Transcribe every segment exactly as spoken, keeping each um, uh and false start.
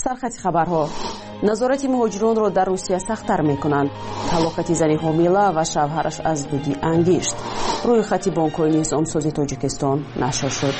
سرخط خبرها. نظارت مهاجران را در روسیه سخت‌تر می‌کنند. طلاق زنی حامله و شوهرش از دودی انگیشت. روی خط بانک‌های نظام‌سازی تاجیکستان نشر شد.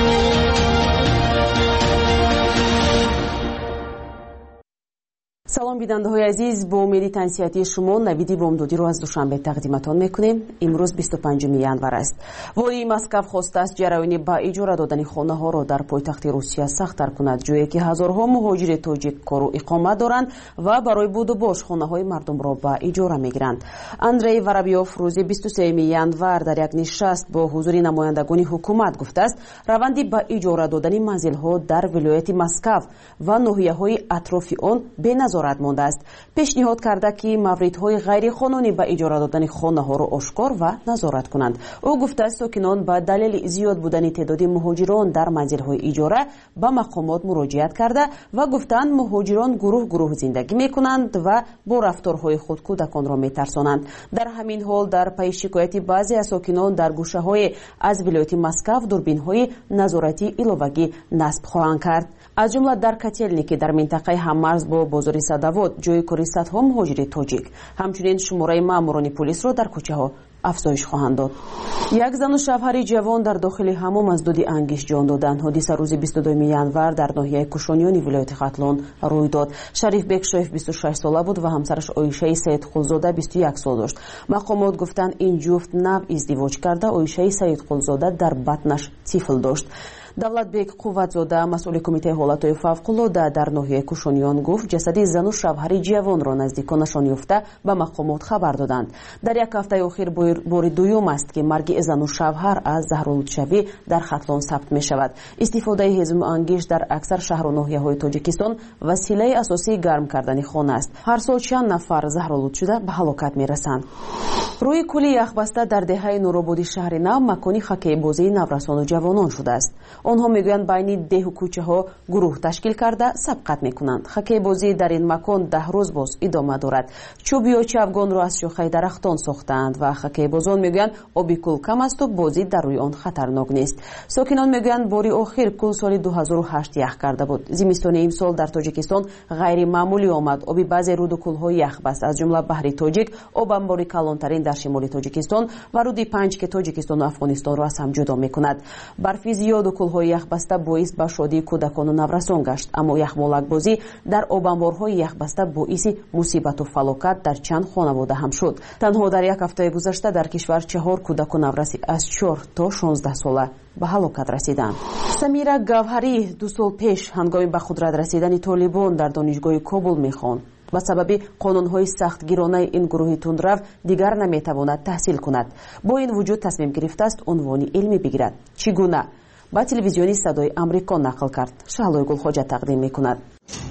سلام بیننده های عزیز، با امید تنصیحاتی شما نوید بامدادی رو از دوشنبه تقدیمتان میکنیم. امروز بیست و پنجم ینور است. والی مسکو خواسته است جریان با اجاره دادن خانه ها را در پایتخت روسیه سخت‌تر کند، جایی که هزارها مهاجر تاجیک کار و اقامت دارند و برای بود و باش خانه های مردم را با اجاره میگیرند. اندری ورابیوف روز بیست و سوم ینور در یک نشست با حضور نمایندگان حکومت گفته است روندی با اجاره دادن منزل ها در ولایت مسکو و ناحیه های اطراف آن به نظارت مانده است. پیشنهاد کرده که موردهای غیر قانونی به اجاره دادن خانه ها را آشکار و نظارت کنند. او گفته است ساکنان به دلیل زیاد بودن تعداد مهاجران در منزل های اجاره به مقامات مراجعت کرده و گفتند مهاجران گروه گروه زندگی می کنند و با رفتارهای خود کودکان را می ترسانند. در همین حال در پی شکایت بعضی از ساکنان در گوشه های از ولایت مسکو دوربین های نظارتی ایلوگی نصب خواهند کرد. از جمله در کتیلنی که در منطقه هممرز با بازار صدوات جای کاری صدها مهاجر تاجیک، همچنین شماره ماموران پلیس را در کوچه ها افزایش خواهند داد. یک زن و شوهر جوان در داخل حمام از دودی انگیش جان دادند. حادثه روز بیست و دوم ینور در ناحیه کوشانیان ولایت ختلان روی داد. شریف بک شایف بیست و شش ساله بود و همسرش عایشه سید قلزاده بیست و یک سال داشت. مقامات گفتند این جفت نو ازدواج کرده. عایشه سید قلزاده در بطنش طفل داشت. давлатбек қувватзода масъули кумитаи ҳолатҳои фавқулода дар ноҳияи кушониён гуфт ҷасади зану шавҳари ҷавонро наздиконашон ёфта ба мақомот хабар доданд. дар як ҳафтаи охир бори дуюм аст ки марги зану шавҳар аз заҳролудшавӣ дар хатлон сабт мешавад. истифодаи ҳезму ангиш дар аксар шаҳру ноҳияҳои тоҷикистон василаи асосии гарм кардани хона аст. ҳар сол чанд нафар заҳролуд шуда ба ҳалокат мерасанд. рӯи кӯли яхбаста дар деҳаи нурободии шаҳри нав макони хоккейбозии наврасону ҷавонон шудааст. онҳо мегӯянд байни деҳу кӯчаҳо гурӯҳ ташкил карда сабқат мекунанд. хоккейбозӣ дар ин макон даҳ рӯз боз идома дорад. чӯбиёчи афғонро аз шохаи дарахтон сохтаанд ва хоккейбозон мегӯянд оби кӯл кам асту бозӣ дар рӯи он хатарнок нест. сокинон мегӯянд бори охир кӯл соли ду ҳазору ҳашт ях карда буд. зимистони имсол дар тоҷикистон ғайримаъмулӣ омад. оби баъзе руду кӯлҳо ях баст, аз ҷумла баҳри тоҷик, обанбори калонтарин дар шимоли тоҷикистон ва руди панҷ ки тоҷикистону афғонистонро аз ҳам ҷудо мекунад. барфи зиёду кӯлҳои яхбаста боис ба шодии кӯдакону наврасон гашт, аммо яхмолакбозӣ дар обанборҳои яхбаста боиси мусибату фалокат дар чанд хонавода ҳам шуд. танҳо дар як ҳафтаи гузашта дар кишвар чаҳор кӯдаку навраси аз чор то шонздаҳ сола ба ҳалокат расиданд. самира гавҳарӣ ду сол пеш ҳангоми ба қудрат расидани толибон дар донишгоҳи Кобул мехонд. ба сабаби қонунҳои сахтгиронаи ин гурӯҳи тундрав дигар наметавонад таҳсил кунад. бо ин вуҷуд тасмим гирифтааст унвони илмӣ бигирад. чӣ гуна? ба телевизиони Садои Амрико нақл кард. Шаҳлои Гулхоҷа тақдим мекунад.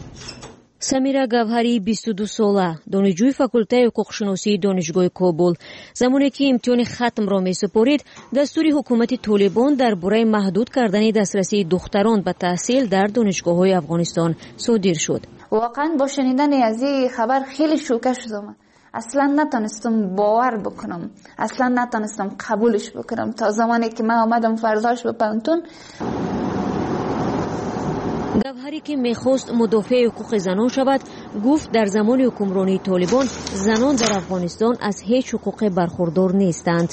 самира гавҳарӣ бисту ду сола, донишҷӯи факултаи ҳуқуқшиносии донишгоҳи Кобул, замоне ки имтиҳони хатмро месупорид, дастури ҳукумати Толибон дар бораи маҳдуд кардани дастрасии духтарон ба таҳсил дар донишгоҳҳои Афғонистон содир шуд. واقعا با شنیدن از این خبر خیلی شوکه شدم. اصلا نتونستم باور بکنم، اصلا نتونستم قبولش بکنم تا زمانی که من آمدم فرداش به پانتون. گوهری که میخواست مدافع حقوق زنان شود گفت در زمان حکمرانی طالبان زنان در افغانستان از هیچ حقوق برخوردار نیستند.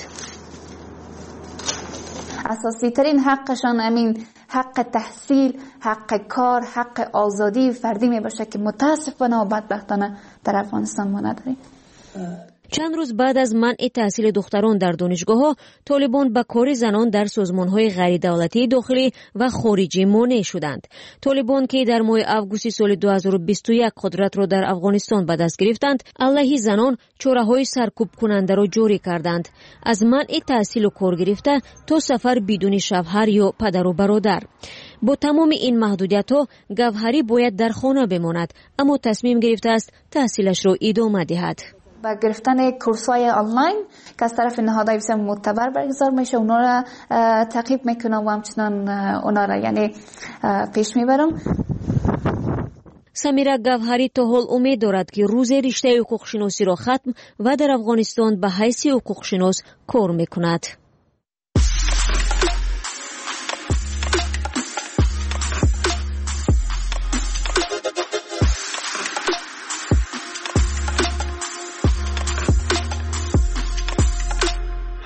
اساسی ترین حقشان امین حق تحصیل، حق کار، حق آزادی فردی می باشه که متاسفانه و بدبختانه در افغانستان ما نداریم. چند روز بعد از منع تحصیل دختران در دانشگاه‌ها، طالبان به کار زنان در سازمان‌های غیر دولتی داخلی و خارجی مانع شدند. طالبان که در ماه آگوست سال دو هزار و بیست و یک قدرت را در افغانستان به دست گرفتند، علیه زنان چاره‌های سرکوب کننده را جاری کردند. از منع تحصیل و کار گرفته تا سفر بدون شوهر یا پدر و برادر. با تمام این محدودیت‌ها، گوهری باید در خانه بماند، اما تصمیم گرفته است تحصیلش را ادامه دهد. با گرفتن کورس‌های آنلاین که از طرف نهادهای بسیار معتبر برگزار میشه، اونا را تعقیب میکنم و همچنان اونا را یعنی پیش میبرم. سمیرا گوهری تا حال امید دارد که روز رشته حقوق شناسی را ختم و در افغانستان به حیث حقوق شناس کار میکند.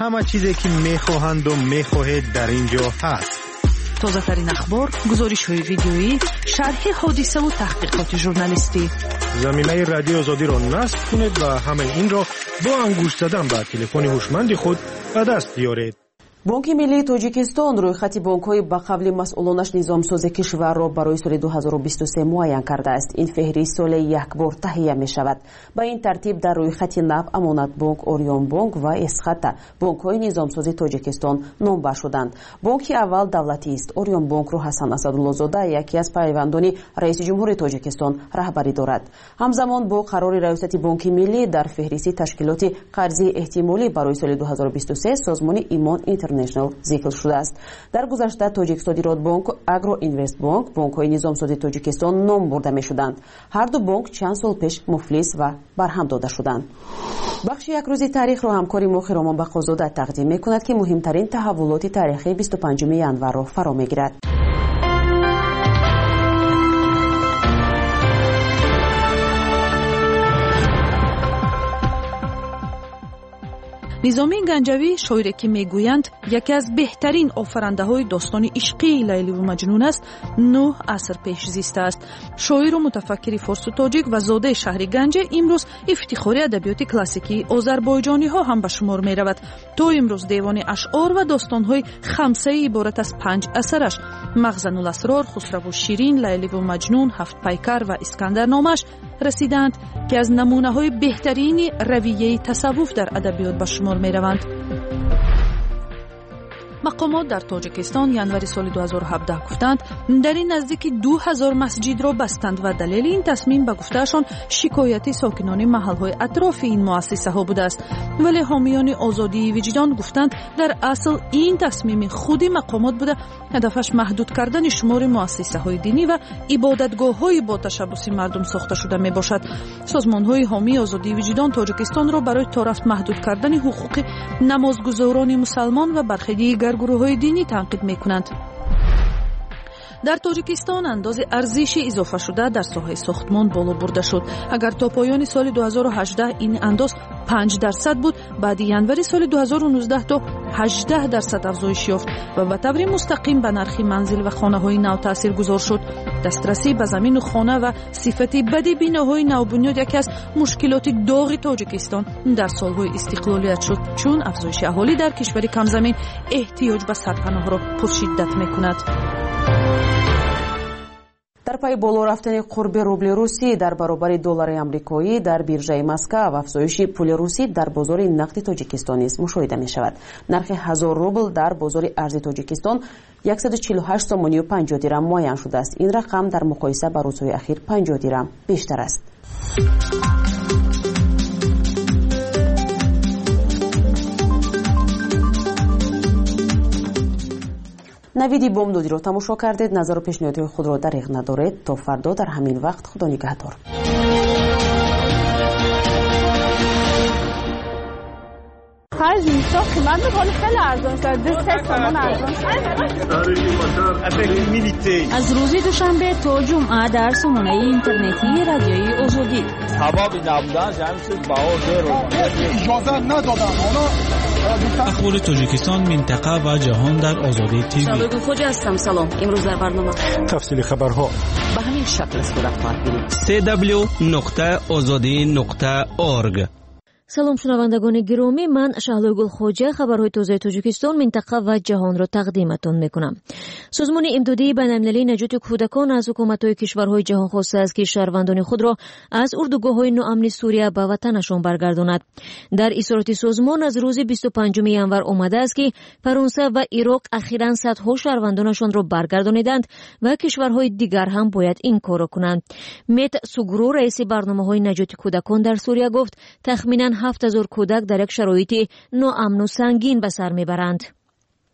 همه چیزی که میخواهند و میخواهید در اینجا هست. تازه ترین اخبار، گزارش های ویدیویی، شرح حادثه و تحقیقات ژورنالیستی. زمینه رادیو آزادی را نصب کنید و همه این را با انگشت زدن به تلفن هوشمند خود به دست بیارید. بانک ملی توجیکستان رویخطی بانک‌های با قبل مسئولانش نظامساز کشور را برای سال دو هزار و بیست و سه معین کرده است. این فهرست سال یک بار تهیه می شود. با این ترتیب در رویخط نو امانت بانک، اوریون بانک و اسخط بانک‌های نظامساز توجیکستان نامبر شدند. بانک اول دولتی است. اوریون بانک رو حسن اسدالله‌زاده یکی از پیوندان رئیس جمهور توجیکستان رهبری دارد. همزمان با قرار ریاست بانک ملی در فهرست تشکیلات قرضی احتمالی برای سال دو هزار و بیست و سه سازمان ایمان اینترنشنال ذکر شده است. در گذشته توجیک صادرات بانک، اگرو اینوست بانک، بانک‌های نظامساز توجیکستان نام برده می‌شدند. هر دو بانک چند سال پیش مفلس و برهم داده شدند. بخش یک روزی تاریخ را همکاری ما خرامان بقازاده تقدیم می‌کند که مهمترین تحولات تاریخی بیست و پنجم ژانویه را فرا می‌گیرد. نظامی گنجوی شاعری که میگویند یکی از بهترین آفرنده‌های داستان عشقی لیلی و مجنون است، نه عصر پیش زیسته است. شاعر و متفکر فارس و تاجیک و زاده شهر گنج امروز افتخار ادبیات کلاسیکی آذربایجانی ها هم به شمار می رود. تا امروز دیوان اشعار و داستان‌های خمسه عبارت از پنج اثرش، مخزن الاسرار، خسرو و شیرین، لیلی و مجنون، هفت پیکر و اسکندرنامه‌اش رسیدند که از نمونه‌های بهترین رویه تصوف در ادبیات به شمار می‌روند. مقامات در تاجیکستان ینوری سال دو هزار و هفده گفتند در این نزدیک دو هزار مسجد را بستند و دلیل این تصمیم به گفتهشان شکایت ساکنان محل‌های اطراف این مؤسسه ها بوده است. ولی حامیان آزادی وجدان گفتند در اصل این تصمیم خودی مقامات بوده، هدفش محدود کردن شمار مؤسسه های دینی و عبادتگاه های با تشبث مردم ساخته شده می باشد. سازمان های حامی آزادی وجدان تاجیکستان را برای تا رفت محدود کردن حقوق نمازگزاران مسلمان و برخی دیگر گروه‌های دینی تنقید می‌کنند. در تاجیکستان اندازه ارزش اضافه شده در ساحه ساختمان بالا برده شد. اگر تا پایان سال دو هزار و هجده این اندازه پنج درصد بود، بعد ینوری سال دو هزار و نوزده تا هجده درصد افزایش یافت و به طور مستقیم به نرخ منزل و خانه‌های نو تاثیرگذار شد. دسترسی به زمین و خانه و صفت بد بناهای نوبنیاد یکی از مشکلات داغ تاجیکستان در سالهای استقلالیت شد، چون افزایش اهالی در کشور کم زمین احتیاج به سرپناه را پرشدت می‌کند. در پای بالا رفتن قرب روبل روسی در برابر دلار آمریکایی در بیرژه مسکو و افزایش پول روسی در بازار نقد تاجیکستان نیز مشاهده می شود. نرخ هزار روبل در بازار ارز تاجیکستان صد و چهل و هشت تومان و پنجاه درم معین شده است. این رقم در مقایسه با روزهای اخیر پنجاه درم بیشتر است. نویدی بامدادی رو تماشا کردید. نظر و پیشنهادات خود را دریغ ندارید. تا فردا در همین وقت خدا نگهدار. خرج میشه قیمت خیلی خیلی ارزان شد. سه تومان ارزان شد. از روز دوشنبه تا جمعه در سامانه اینترنتی رادیوی آزادی. هوا بی نبودن جمع شد باور رو اجازه ندادن. اخبار تاجیکستان، منطقه و جهان در آزادی تیوی. شالوگل خوجا هستم. سلام. امروز در برنامه تفصیل خبرها به همین شکل صورت خواهد گرفت. سی دبلیو نقطه آزادی نقطه اورگ. سلام شنوندگان گرامی، من شهلوگل خوجا خبرهای تازه تاجیکستان، منطقه و جهان را تقدیمتان میکنم. سازمان امدادی بین‌المللی نجات کودکان از حکومت‌های کشورهای جهان خواسته است که شهروندان خود را از اردوگاه‌های ناامن سوریه به وطنشان برگرداند. در اظهارات سازمان از روز بیست و پنجم ژانویه آمده است که فرانسه و عراق اخیراً صدها شهروندانشان را برگردانیدند و کشورهای دیگر هم باید این کار کنند. مت سوگرو رئیس برنامه‌های نجات کودکان در سوریه گفت تخمیناً هفت هزار کودک در یک شرایط ناامن و سنگین به سر میبرند.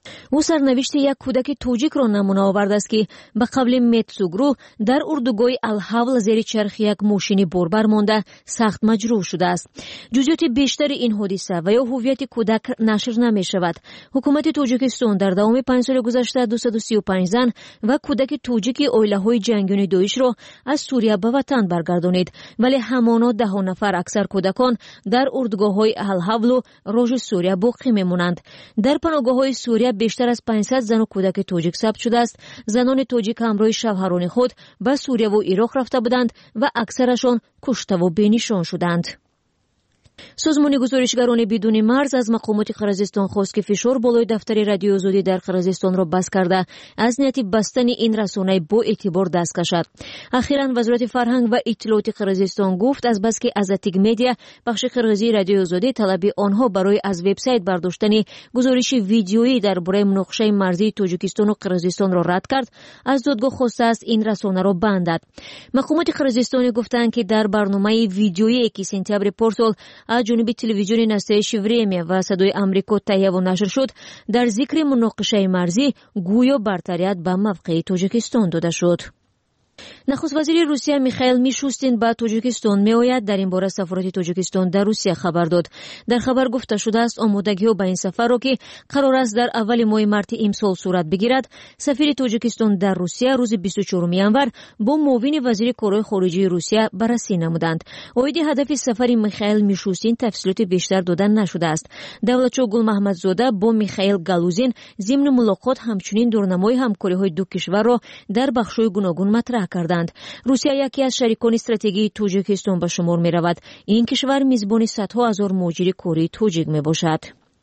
او سرنوشت یک کودک توجیک را نمونه آورده است که به قبل متسوگرو در اردوگاه الحول زیر چرخ یک ماشین بربر مانده سخت مجروح شده است. جزئیات بیشتر این حادثه و یا هویت کودک نشر نمی شود. حکومت تاجیکستان در دوام پنج سال گذشته دویست و سی و پنج زن و کودک توجیک عائله‌های جنگیون داعش را از سوریه به وطن برگردانید، ولی همانا ده نفر اکثر کودکان در اردوگاه‌های الحول و راژ سوریه باقی میمانند. در پناهگاه‌های سوریه بیشتر از پانصد زن و کودک توجیک ثبت شده است. زنان توجیک همراه شوهران خود به سوریه و عراق رفته بودند و اکثرشان کشته و بی‌نشان شدند. سازمان گزارشگران بدون مرز از مقامات قرقیزستان خواست که فشار بالای دفتر رادیو آزادی در قرقیزستان را بس کرده از نیت بستن این رسانه با اعتبار دست کشد. اخیراً وزارت فرهنگ و اطلاعات قرقیزستان گفت از بس که آزاتیک مدیا بخش قرقیزی رادیو آزادی طلب آنها برای از وبسایت برداشتن گزارش ویدیویی درباره مناقشه مرزی تاجیکستان و قرقیزستان را رد کرد، از دادگاه خواسته است این رسانه را بندد. مقامات قرقیزستان گفتند که در برنامه ویدیویی که سپتامبر پارسال از جانب تلویزیون نستایش وریمیا و صدای آمریکا تهیه و نشر شد، در ذکر مناقشه مرزی گویا برتریت به موقع تاجیکستان داده شد. نخست وزیر روسیه میخائیل میشوستین به تاجیکستان میآید. در این باره سفارت تاجیکستان در روسیه خبر داد. در خبر گفته شده است آمادگی‌ها به این سفر را که قرار است در اول ماه مارس امسال صورت بگیرد، سفیر تاجیکستان در روسیه روز بیست و چهارم ژانویه با معاون وزیر کارهای خارجه روسیه بررسی نمودند. اوید هدف سفر میخائیل میشوستین تفصیلات بیشتر داده نشده است. دولتچو گل محمدزاده با میخائیل گالوزین ضمن ملاقات همچنین دورنمای همکاری‌های دو کشور را در بخش‌های گوناگون مطرح کردند. روسیه یکی از شریکان استراتژیک تاجیکستان به شمار می رود. این کشور میزبان صدها هزار مهاجر کاری توجیک می باشد.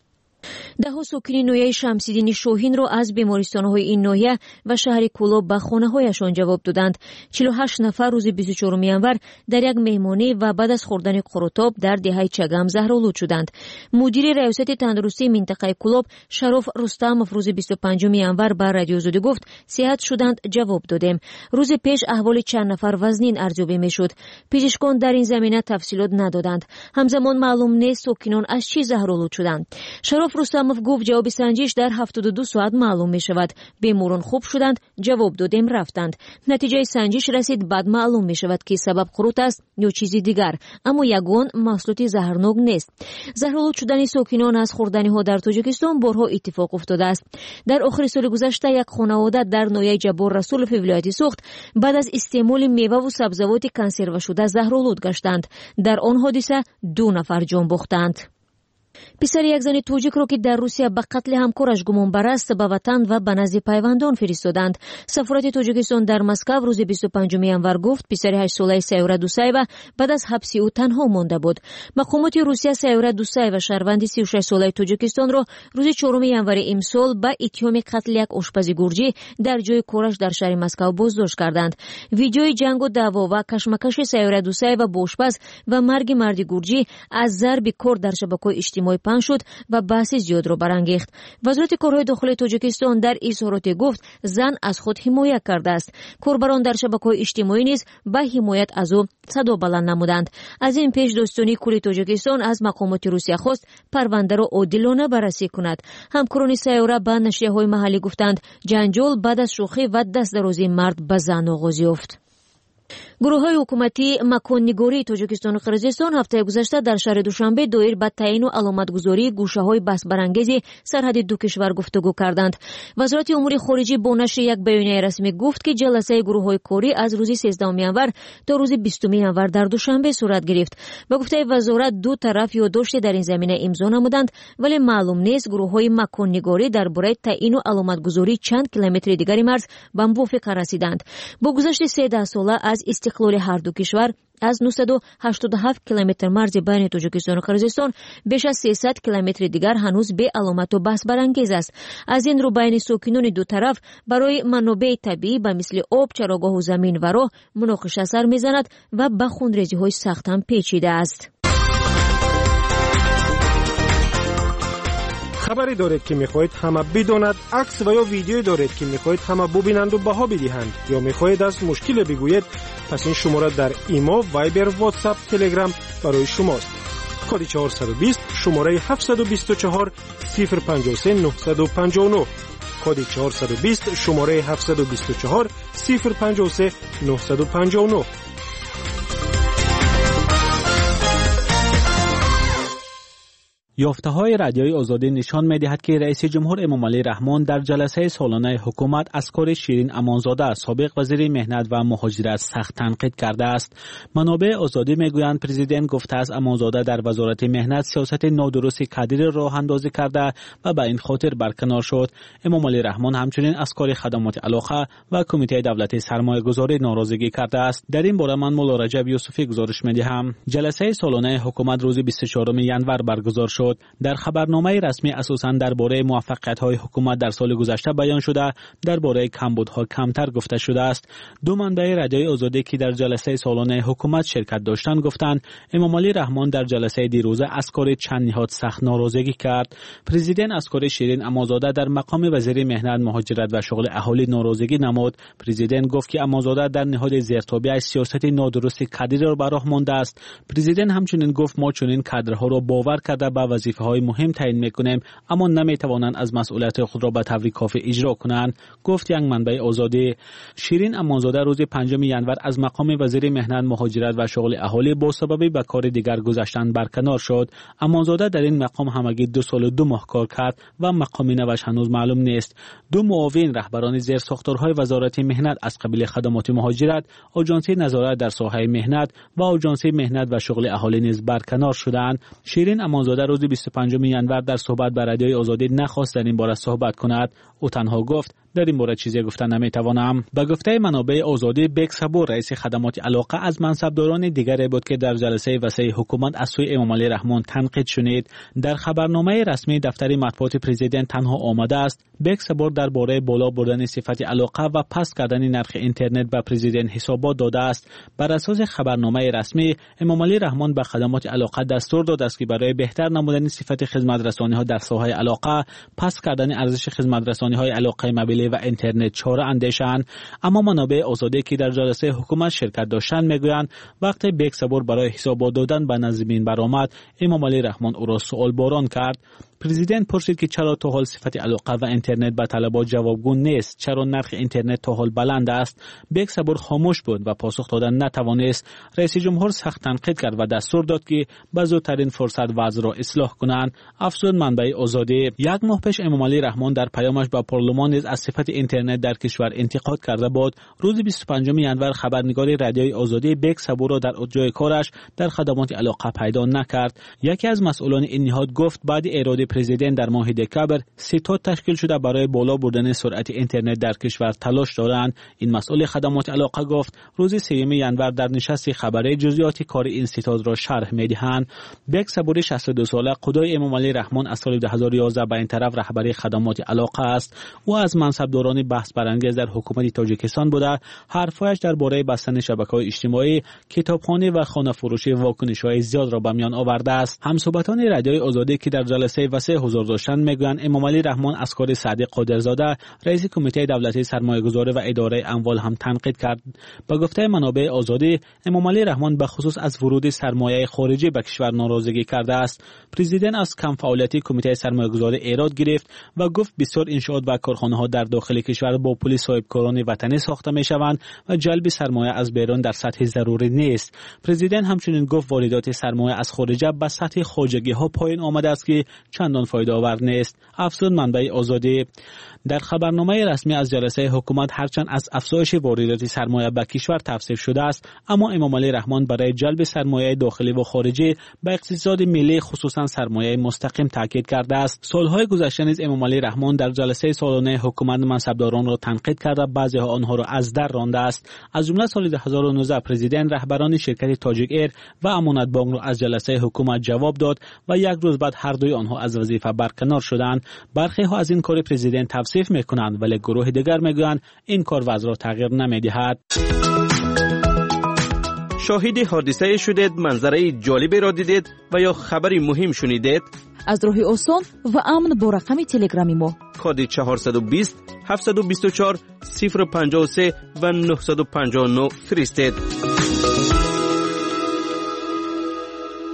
ده ساکن ناحیه شمس‌الدین شاهین را از بیمارستان‌های این ناحیه و شهر کولاب به خانه‌هایشان جواب دادند. چهل و هشت نفر روز بیست و چهارم ژانویه در یک مهمانی و بعد از خوردن قروتاب در دهه چگم زهرآلود شدند. مدیر ریاست تندرستی منطقه کولاب شرف رستمов روز بیست و پنجم ژانویه به رادیو آزادی گفت صحت شدند جواب دادیم. روز پیش احوال چند نفر وزنین ارزیابی میشد. پزشکان در این زمینه تفصیلات ندادند. همزمان معلوم نیست ساکنان از چی زهرآلود شدند. شرف رستمов گفت جواب سنجش در هفتاد و دو ساعت معلوم می شود. بیماران خوب شدند، جواب دادیم رفتند. نتیجه سنجش رسید، بعد معلوم می شود که سبب قروت است یا چیزی دیگر، اما یگان محصولات زهرناک نیست. زهرآلود شدن ساکنان از خوردنی ها در تاجیکستان بارها اتفاق افتاده است. در آخر سال گذشته یک خانواده در ناحیه جبار رسول فی ولایت سوخت بعد از استعمال میوه و سبزیجات کنسرو شده زهرآلود گشتند. در آن حادثه دو نفر جان باختند. پسر یک زن توجیک را که در روسیه به قتل همکارش گمان بر است به وطن و به نزد پیوندان فرستادند. سفارت تاجیکستان در مسکو روز بیست و پنجم ژانویه گفت پسر هشت ساله سیورا دوسایوا بعد از حبس او تنها مانده بود. مقامات روسیه سیورا دوسایوا شهروند سی و شش ساله تاجیکستان را روز چهارم ژانویه امسال به اتهام قتل یک آشپز گرجی در جای کارش در شهر مسکو بازداشت کردند. ویدیوی جنگ و دعوا و کشمکش سیورا دوسایوا با آشپز و مرگ مرد گرجی از ضرب کار در شبکه‌های اجتماعی پخش شد و بحث زیاد را برانگیخت. وزارت کارهای داخلی تاجیکستان در اظهارات گفت زن از خود حمایت کرده است. کاربران در شبکه‌های اجتماعی نیز به حمایت از او صدا بلند نمودند. از این پیش دوستانی کل تاجیکستان از مقامات روسیه خواست پرونده را عادلانه بررسی کند. همکاران سیاره به نشریه‌های محلی گفتند جنجال بعد از شوخی و دست درازی مرد به زن آغاز یافت. گروه‌های حکومتی مکان‌نگاری تاجیکستان و قرقیزستان هفته گذشته در شهر دوشنبه دایر به تعیین و علامتگذاری گوشه‌های بحث برانگیز سرحد دو کشور گفتگو کردند. وزارت امور خارجه با نشر یک بیانیه رسمی گفت که جلسه گروه‌های کاری از روز سیزدهم ژانویه تا روز بیستم ژانویه در دوشنبه صورت گرفت. به گفته وزارت دو طرف یادداشت در این زمینه امضا نمودند، ولی معلوم نیست گروه‌های مکان‌نگاری درباره تعیین و علامتگذاری چند کیلومتر دیگری مرز به موافقت رسیدند. با گذشت سیزده ساله از استقلال هر دو کشور از نهصد و هشتاد و هفت کیلومتر مرز بین تاجیکستان و قرقیزستان بیش از سیصد کیلومتر دیگر هنوز به علامت و بحث برانگیز است. از این رو بین ساکنان دو طرف برای منابع طبیعی به مثل آب، چراگاه و زمین و راه مناقشه سر میزند و به خونریزی‌های سخت هم پیچیده است. خبری دارید که میخواهید همه بداند، عکس و یا ویدیویی دارید که میخواهید همه ببینند و بها بدهند، یا میخواهید از مشکل بگویید، پس این شماره در ایمو، وایبر، واتساپ، تلگرام برای شماست. کد چهارصد و بیست شماره هفتصد و بیست و چهار صفر پنجاه و سه نهصد و پنجاه و نه کد چهارصد و بیست شماره هفتصد و بیست و چهار صفر پنجاه و سه نهصد و پنجاه و نه. یافته‌های رادیوی آزادی نشان می‌دهد که رئیس جمهور امامعلی رحمان در جلسه سالانه حکومت از کار شیرین امانزاده سابق وزیر مهنت و مهاجرت سخت تنقید کرده است. منابع آزادی می‌گویند پرزیدنت گفته است امانزاده در وزارت مهنت سیاست نادرستی کادر راه اندازی کرده و به این خاطر برکنار شد. امامعلی رحمان همچنین از کار خدمات علاقه و کمیته دولتی سرمایه‌گذاری ناراضگی کرده است. در این باره من مولا رجب یوسفی گزارش می‌دهم. جلسه سالانه حکومت روز بیست و چهارم ژانویه برگزار شد. در خبرنامه رسمی اساساً درباره موفقیت‌های حکومت در سال گذشته بیان شده، درباره کمبودها کمتر گفته شده است. دو منبع رادیوی آزادی که در جلسه سالانه حکومت شرکت داشتند گفتند امامعلی رحمان در جلسه دیروزه از کار چند نهاد سخت ناراضگی کرد. پرزیدنت از کار شیرین امانزاده در مقام وزیر مهنت، مهاجرت و شغل اهالی ناراضگی نمود. پرزیدنت گفت که امانزاده در نهاد زیرتابی سیاست نادرست کادر را به راه مانده است. پرزیدنت همچنین گفت ما چنین کادرها را باور کرده به وظیفه‌های مهم تعیین می‌کنیم اما نمی‌توانند از مسئولیت خود را به طور کافی اجرا کنند، گفت یک منبع آزادی. شیرین امانزاده روز پنجم ژانویه از مقام وزیر مهنت، مهاجرت و شغل اهالی با سبب به کار دیگر گذاشتن برکنار شد. امانزاده در این مقام همگی دو سال و دو ماه کار کرد و مقام نوش هنوز معلوم نیست. دو معاون رهبران زیر ساختارهای وزارت مهنت از قبیل خدمات مهاجرت، آژانسی نظارت در ساحه مهنت و آژانسی مهنت و شغل اهالی نیز برکنار شدند. شیرین امانزاده روز بیست و پنجم ژانویه در صحبت با رادیوی آزادی نخواست در این باره صحبت کند. او تنها گفت در این مورد چیزی گفتن نمیتوانم. به گفته منابع آزادی، بک صبور رئیس خدمات علاقه از منصبداران دیگری بود که در جلسه وسیع حکومت از سوی امامعلی رحمان تنقید شنید. در خبرنامه رسمی دفتر مطبوعات پرزیدنت تنها آمده است بک صبور درباره بالا بردن صفت علاقه و پست کردن نرخ اینترنت به پرزیدنت حسابات داده است. بر اساس خبرنامه رسمی، امامعلی رحمان به خدمات علاقه دستور داد است که برای بهتر نمودن صفت خدمت رسانی ها در ساحه علاقه، پست کردن ارزش خدمت رسانی های علاقه موبیل و اینترنت چاره اندیشند. اما منابع آزادی که در جلسه حکومت شرکت داشتند میگویند وقتی بک صبور برای حسابات دادن به نظمین برآمد، امامعلی رحمان او را سوال باران کرد. پرزیدنت پرسید که چرا تا حال صفت علاقه و اینترنت به طلبات جوابگو نیست، چرا نرخ اینترنت تا حال بلند است. بک صبور خاموش بود و پاسخ دادن نتوانست. رئیس جمهور سخت تنقید کرد و دستور داد که به زودترین فرصت وضع را اصلاح کنند. افزود منبع آزادی، یک ماه پیش امامعلی رحمان در پیامش به پارلمان نیز از صفت اینترنت در کشور انتقاد کرده بود. روز بیست و پنجم ژانویه خبرنگار رادیوی آزادی بک صبور را در جای کارش در خدمات علاقه پیدا نکرد. یکی از مسئولان این نهاد گفت بعد اراده پرزیدنت در ماه دکامبر ستاد تشکیل شده برای بالا بردن سرعت اینترنت در کشور تلاش دارند. این مسئول خدمات علاقه گفت روز سوم ژانویه در نشست خبری جزئیات کار این ستاد را شرح می‌دهند. بک صبوری شصت و دو ساله قدای امامعلی رحمان از سال دو هزار و یازده به این طرف رهبری خدمات علاقه است. او از منصبداران بحث برانگیز در حکومت تاجیکستان بوده. حرفایش درباره بستن شبکه‌های اجتماعی، کتابخانه و خانه فروشی واکنش‌های زیاد را به میان آورده است. همصحبتان رادیوی آزادی که در جلسه وسیع حضور داشتند میگویند امامعلی رحمان از کار سعدی قادرزاده رئیس کمیته دولتی سرمایه‌گذاری و اداره اموال هم تنقید کرد. با گفته منابع آزادی، امامعلی رحمان به خصوص از ورود سرمایه خارجی به کشور ناراضگی کرده است. پرزیدنت از کم فعالیتی کمیته سرمایه‌گذاری ایراد گرفت و گفت بسیار انشاءات و کارخانه‌ها در داخل کشور با پول صاحبکاران وطنی ساخته می‌شوند و جلب سرمایه از بیرون در سطح ضروری نیست. پرزیدنت همچنین گفت واردات سرمایه از خارج به سطح خواجگی‌ها پایین آمده است که چندان فایده آور نیست. افزود منبع آزادی. در خبرنامه رسمی از جلسه حکومت هرچند از افزایش واردات سرمایه به کشور توصیف شده است، اما امامعلی رحمان برای جلب سرمایه داخلی و خارجی به اقتصاد ملی خصوصا سرمایه مستقیم تاکید کرده است. سالهای گذشته نیز امامعلی رحمان در جلسه سالانه حکومت منصبداران را تنقید کرده، بعضی‌ها آنها را از در رانده است. از جمله سال دو هزار و نوزده پرزیدنت رهبران شرکت تاجیک ایر و امانت بانک را از جلسه حکومت جواب داد و یک روز بعد هر دوی آنها از وظیفه برکنار شدند. برخی ها از این کار پرزیدنت توصیف میکنند ولی گروه دیگر میگویند این کار وضع را تغییر نمیدهد. شاهد حادثه شدید، منظره جالبی را دیدید و یا خبری مهم شنیدید؟ از راه آسان و امن با رقم تلگرامی ما کد چهارصد و بیست هفتصد و بیست و چهار صفر پنجاه و سه و نهصد و پنجاه و نه فرستید.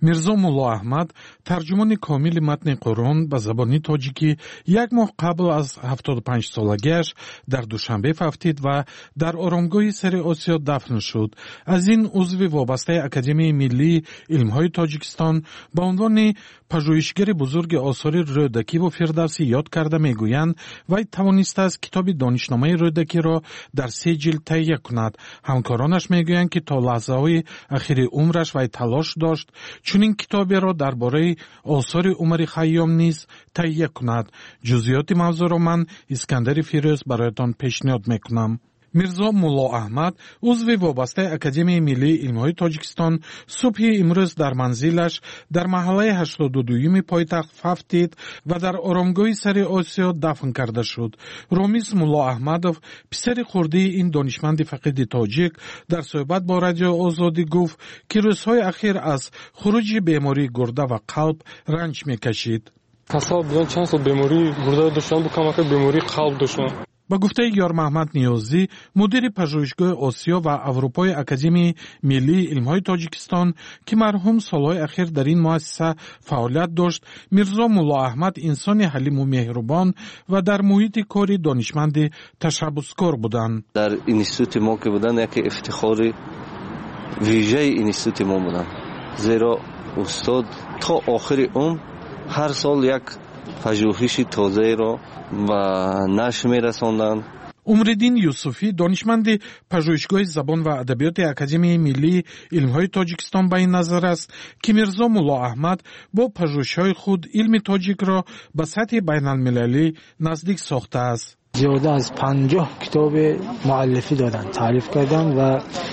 мирзо мулло аҳмад тарҷумони комили матни қуръон ба забони тоҷикӣ як моҳ қабл аз ҳафтоду панҷ солагиаш дар душанбе фавтид ва дар оромгоҳи сари осиё дафн шуд. аз ин узви вобастаи академияи миллии илмҳои тоҷикистон ба унвони пажӯҳишгари бузурги осори рӯдакиву фирдавсӣ ёд карда мегӯянд, вай тавонистааст китоби донишномаи рӯдакиро дар се ҷилд таҳия кунад. ҳамкоронаш мегӯянд ки то лаҳзаҳои ахири умраш вай талош дошт чунин китоберо дар бораи осори Умари Хайём низ таҳия кунад. ҷузъиёти мавзӯъро ман Искандари Фирӯз бароятон пешниҳод мекунам. мирзо мулло аҳмад узви вобастаи академияи миллии илмҳои тоҷикистон субҳи имрӯз дар манзилаш дар маҳаллаи ҳаштоду дуюми пойтахт фавтид ва дар оромгоҳи сари осиё дафн карда шуд. ромиз мулло аҳмадов писари хурдии ин донишманди фақиди тоҷик дар суҳбат бо радиои озодӣ гуфт ки рӯзҳои ахир аз хуруҷи бемории гурда ва қалб ранҷ мекашид. касал бидон чанд сол бемории гурда доштан бу камака бемории қалб доштан. ба гуфтаи Ёрмаҳмад Ниёзӣ, мудири пажӯҳишгоҳи Осиё ва Аврупои Академияи Миллии Илмҳои Тоҷикистон, ки марҳум солҳои ахир дар ин муассиса фаъолият дошт, мирзо мулло аҳмад инсони ҳалиму меҳрубон ва дар муҳити кори донишманди ташаббускор буданд. дар институти мо ки буданд, яке ифтихори вижаи институти мо буданд, зеро устод то охири умр ҳар сол як пажӯҳиши тозаеро ба нашр мерасонданд. умриддин Юсуфӣ, донишманди пажӯҳишгоҳи забон ва адабиёти Академияи Миллии Илмҳои Тоҷикистон ба ин назар аст, ки мирзо мулло аҳмад бо пажӯҳишҳои худ илми тоҷикро ба сатҳи байналмилалӣ наздик сохтааст. зиёда аз панҷоҳ китоби муаллифӣ доданд, таълиф карданд ва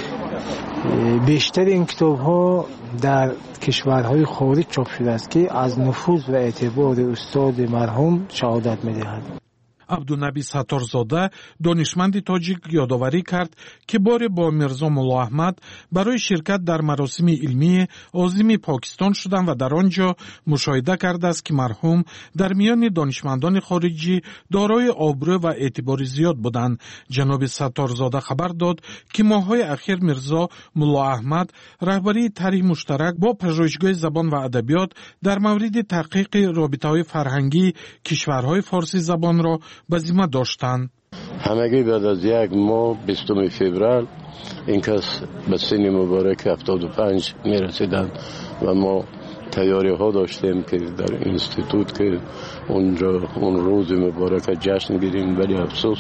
бештари ин китобҳо дар кишварҳои хориҷ чоп шудааст, ки аз нуфуз ва эътибори устоди марҳум шаҳодат медиҳад. абдунаби сатторзода донишманди тоҷик ёдоварӣ кард ки боре бо мирзо мулло аҳмад барои ширкат дар маросими илмии озими Покистон шуданд ва дар он ҷо мушоҳида кардааст ки марҳум дар миёни донишмандони хориҷӣ дорои обрӯ ва эътибори зиёд буданд. ҷаноби Сатторзода хабар дод ки моҳҳои ахир мирзо мулло аҳмад раҳбарии тарҳи муштарак бо пажӯҳишгоҳи забон ва адабиёт дар мавриди таҳқиқи робитаҳои фарҳангии кишварҳои форсизабонро ба зимма доштанд. ҳамагӣ баъд аз як моҳ бистуми феврал ин кас ба синни мубораки ҳафтоду панҷ мерасиданд ва мо тайёриҳо доштем ки дар институт ки онҷо он рӯзи муборака ҷашн гирем, вали афсӯс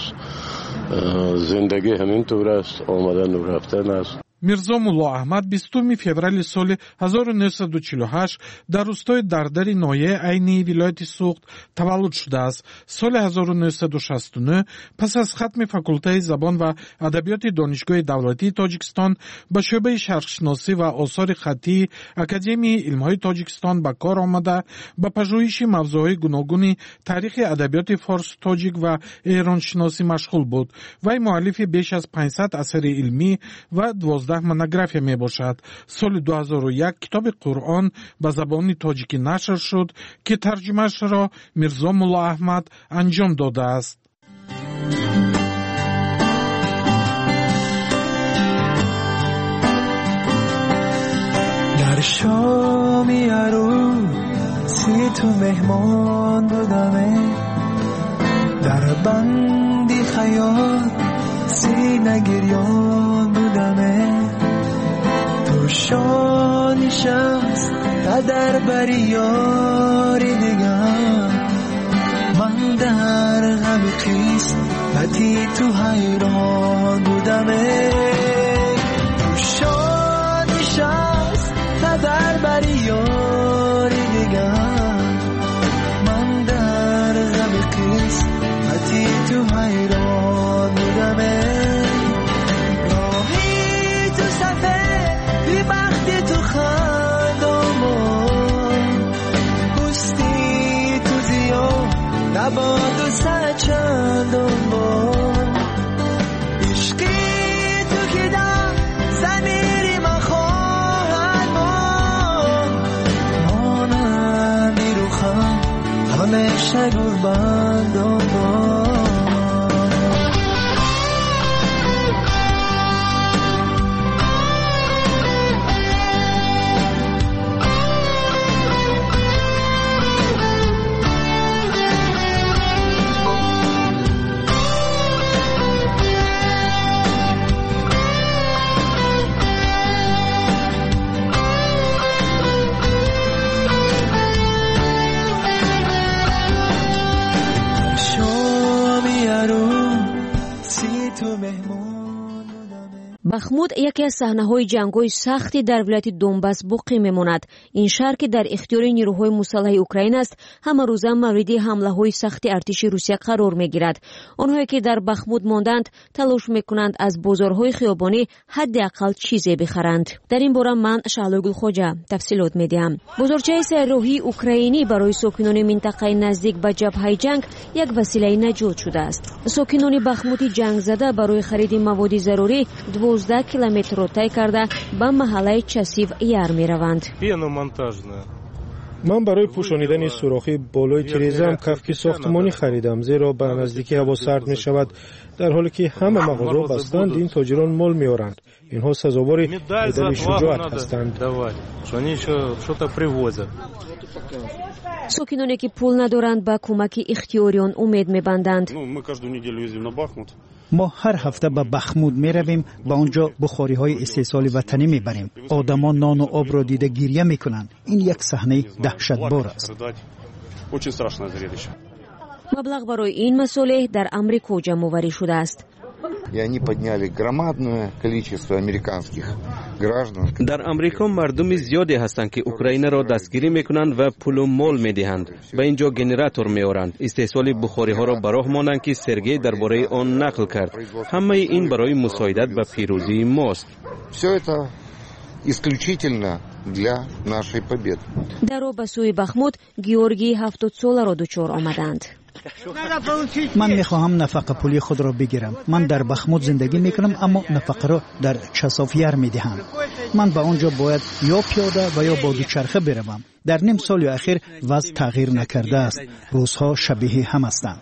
зиндагӣ ҳамин тур аст, омадану рафтан аст. мирзо мулло аҳмад бистуми феврали соли ҳазору нӯҳсаду чилу ҳашт дар рӯстои Дардари ноҳияи Айнии вилояти Суғд таваллуд шудааст. соли ҳазору нӯҳсаду шасту нӯҳ пас аз хатми факултаи забон ва адабиёти донишгоҳи давлатии Тоҷикистон ба шӯъбаи шарқшиносӣ ва осори хаттии Академияи Илмҳои Тоҷикистон ба кор омада, ба пажӯҳиши мавзӯъҳои гуногуни таърихи адабиёти форсу тоҷик ва эроншиносӣ машғул буд. вай муаллифи беш аз панҷсад асари илмӣ ва дувоздаҳ монография мебошад. соли ду ҳазору як китоби Қуръон ба забони тоҷикӣ нашр шуд, ки тарҷумаашро мирзо мулло аҳмад анҷом додааст. дар шоми арӯси ту меҳмон будаме, дар банди хаёл сина гирён будаме, ту шони шамс қадар бари ёри дигар, ман дар ғами қисмати ту ҳайрон будаме, ту шони шамс қадар бари ёри дигар, ман дар ғами қисмати ту ҳайрон будаме. نباد و سچندم بار عشقی تو که در زمیری من خواهد مانندی رو خم همیشه قرباندم بار. бахмут яке аз саҳнаҳои ҷангҳои сахти дар вилояти донбас боқӣ мемонад. ин шаҳр ки дар ихтиёри нирӯҳои мусаллаҳи Украина аст, ҳамарӯза мавриди ҳамлаҳои сахти артиши Русия қарор мегирад. онҳое ки дар бахмут монданд, талош мекунанд аз бозорҳои хиёбонӣ ҳадди ақал чизе бихаранд. дар ин бора ман Шаҳлои Гулхоҷа тафсилот медиҳам. бозорчаи сайёроҳии украинӣ барои сокинони минтақаи наздик ба ҷабҳаи ҷанг як василаи наҷот шудааст. сокинони бахмути ҷангзада барои хариди маводи зарурӣ двоздаҳ километрро тай карда ба маҳаллаи Часив яр мераванд. ман барои пӯшонидани сурохи болои тирезаам кафки сохтмонӣ харидам, зеро ба наздикӣ ҳаво сард мешавад. дар ҳоле ки ҳама мағозаҳо бастанд, ин тоҷирон мол меоранд. инҳо сазовори медали шуҷоат ҳастанд. сокиноне ки пул надоранд ба кӯмаки ихтиёриён умед мебанданд. мо ҳар ҳафта ба бахмут меравем, ба онҷо бухориҳои истеҳсоли ватанӣ мебарем. одамон нону обро дида гирья мекунанд. ин як саҳнаи даҳшатбор аст. маблағ барои ин масолеҳ дар Амрико ҷамъоварӣ шудааст. И они подняли громадное количество американских граждан. дар амрико мардуми зиёде ҳастанд ки украинаро дастгирӣ мекунанд ва пулу мол медиҳанд. ба ин ҷо генератор меоранд. истеҳсоли бухориҳоро ба роҳ монанд ки Сергей дар бораи он нақл кард. ҳамаи ин барои мусоидат ба пирӯзии мост. Всё это исключительно для нашей победы. даро ба сӯи бахмут Георгии ҳафтодсоларо дучор омаданд. ман мехоҳам нафақапулии худро бигирам. ман дар бахмут зиндагӣ мекунам, аммо нафақаро дар Часовяр медиҳам. ман ба он ҷо бояд ё пиёда ва ё бо дучарха биравам. дар ним соли ахир вазъ тағйир накардааст. рӯзҳо шабиҳи ҳам ҳастанд.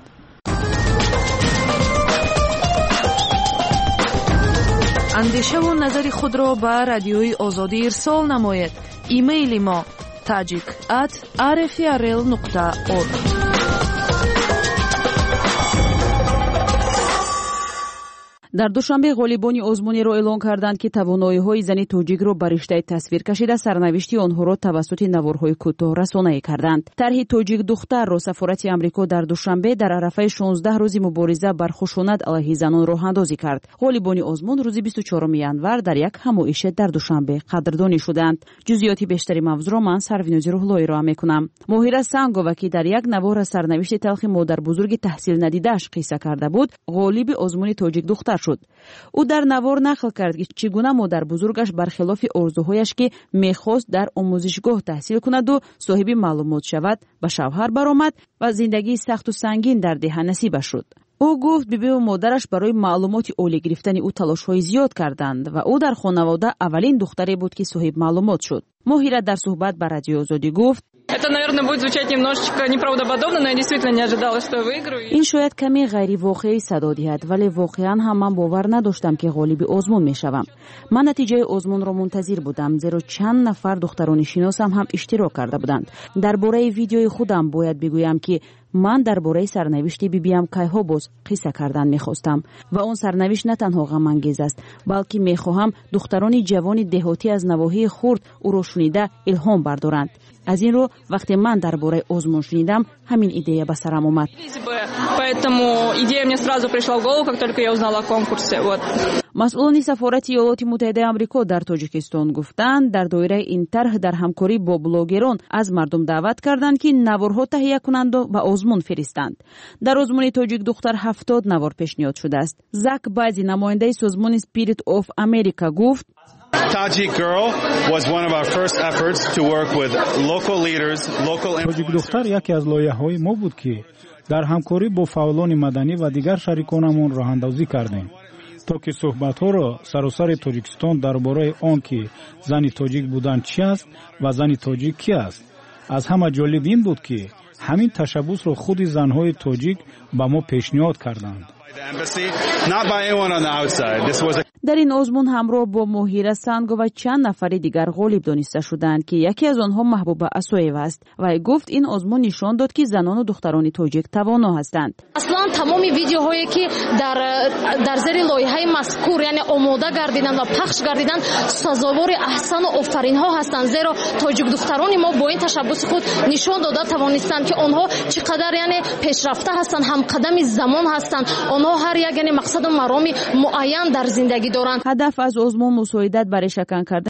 андешаву назари худро ба радиои озодӣ ирсол намоед. имейли мо tajik at r f r l nuqta org. дар душанбе ғолибони озмунеро эълон карданд ки тавоноиҳои зани тоҷикро ба риштаи тасвир кашида сарнавишти онҳоро тавассути наворҳои кӯтоҳ расонаӣ карданд. тарҳи тоҷик духтарро сафорати амрико дар душанбе дар арафаи шонздаҳ рӯзи мубориза бар хушунат алайҳи занон роҳандозӣ кард. ғолибони озмун рӯзи бисту чорум январ дар як ҳамоише дар душанбе қадрдонӣ шуданд. ҷузъиёти бештари мавзӯъро ман Сарвинози Рӯҳлоӣ роа мекунам. моҳира Сангова ки дар як навор аз сарнавишти талхи модарбузурги таҳсилнадидааш қисса карда буд, ғолиби озмуни тоҷик духтар шуд. ӯ дар навор нақл кард ки чӣ гуна модарбузургаш бархилофи орзуҳояш ки мехост дар омӯзишгоҳ таҳсил кунаду соҳиби маълумот шавад, ба шавҳар баромад ва зиндагии сахту сангин дар деҳа насибаш шуд. ӯ гуфт бибиву модараш барои маълумоти олӣ гирифтани ӯ талошҳои зиёд карданд ва ӯ дар хонавода аввалин духтаре буд ки соҳиб маълумот шуд. моҳира дар суҳбат ба радиои Озодӣ гуфт: Это, наверное, будет звучать немножечко неправдоподобно, но я действительно не ожидала, что я выиграю. ин шояд каме ғайривоқеӣ садо диҳад, вале воқеан ҳам ман бовар надоштам ки ғолиби озмун мешавам. ман натиҷаи озмунро мунтазир будам, зеро чанд нафар духтарони шиносам ҳам иштирок карда буданд. дар бораи видеои худам бояд бигӯям ки ман дар бораи сарнавишти бибиам Кайҳобоз қисса кардан мехостам ва он сарнавишт на танҳо ғамангез аст, балки мехоҳам духтарони ҷавони деҳотӣ аз навоҳии хурд ӯро шунида илҳом бардоранд. аз ин рӯ вақте ман дар бораи озмун шунидам, ҳамин идея ба сарам омад. Поэтому идея мне сразу пришла в голову, как только я узнала о конкурсе. Вот. масъулони сафорати Иёлоти Муттаҳидаи Амрико дар Тоҷикистон гуфтанд, дар доираи ин тарҳ дар ҳамкорӣ бо блогерон аз мардум даъват карданд ки наворҳо таҳия кунанду ба озмун фиристанд. дар озмуни тоҷик духтар ҳафтод навор пешниҳод шудааст. Зак Бази, намояндаи созмони Spirit of America, гуфт: Tajik girl was one of our first efforts to work with local leaders, local Тоҷик духтар яке аз лоиҳаҳои мо буд ки дар ҳамкорӣ бо фаъолони маданӣ ва дигар шариконамон роҳандозӣ кардем, то ки суҳбатҳоро саросари Тоҷикистон дар бораи он ки зани тоҷик будан чӣ аст ва зани тоҷик кӣ аст. аз ҳама ҷолиб ин буд ки ҳамин ташаббусро худи занҳои тоҷик ба мо пешниҳод карданд. дар ин озмун ҳамроҳ бо Моҳира Сангова чанд нафари дигар ғолиб дониста шуданд ки яке аз онҳо Маҳбуба Асоева аст. вай гуфт ин озмун нишон дод ки занону духтарони тоҷик тавоно ҳастанд. аслан тамоми видеоҳое ки дар дар зери лоиҳаи мазкур, яъне омода гардидан ва пахш гардидан, сазовори аҳсану офаринҳо ҳастанд, зеро тоҷик духтарони мо бо ин ташаббуси худ нишон дода тавонистанд ки онҳо чӣ қадар яъне пешрафта ҳастанд, ҳамқадами замон ҳастанд. онҳо ҳар як яъне мақсаду мароми муайян дар зиндагӣ медоранд. ҳадаф аз озмун мусоидат барои шакан кардан